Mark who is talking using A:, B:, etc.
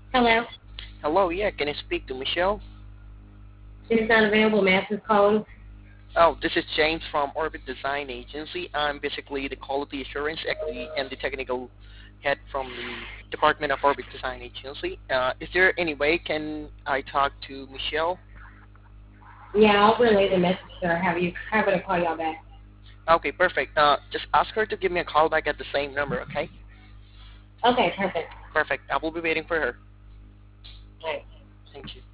A: Hello.
B: Hello, yeah, can I speak to Michelle?
A: She's not available. Master's calling.
B: Oh, this is James from Orbit Design Agency. I'm basically the quality assurance and the technical head from the Department of Orbit Design Agency. Is there any way can I talk to Michelle?
A: Yeah, I'll relay the message to her. Have her to call y'all back.
B: Okay, perfect. Just ask her to give me a call back at the same number, okay?
A: Okay, perfect.
B: Perfect. I will be waiting for her.
A: All right.
B: Thank you.